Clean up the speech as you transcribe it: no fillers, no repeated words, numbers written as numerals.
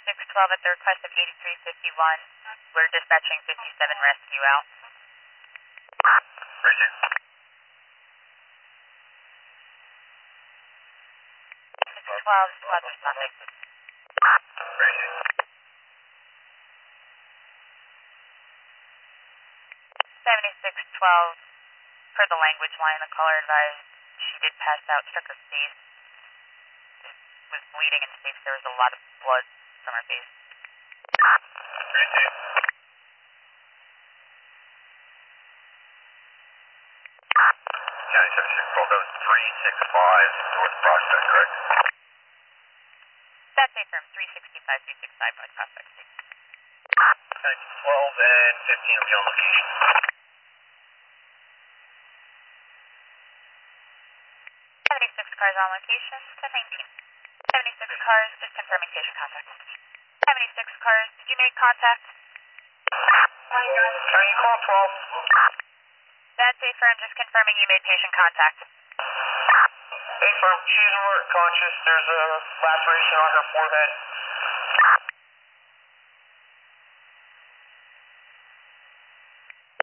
7612 at the request of 8351. We're dispatching 57 rescue out. Roger. 12, squad responding. Roger. 7612, per the language line, the caller advised she did pass out, struck her face, was bleeding and states there was a lot of blood from her face. Roger. County 7612, that was 365 North Prospect, correct? That's affirmed, 365 North Prospect Street. County 12 and 15 will be on location. 76 cars on location, 1019. 76 cars, just confirming patient contact. 76 cars, did you make contact? County call 12. That's affirmed, just confirming you made patient contact. Affirm, she's alert conscious. There's a laceration on her forehead.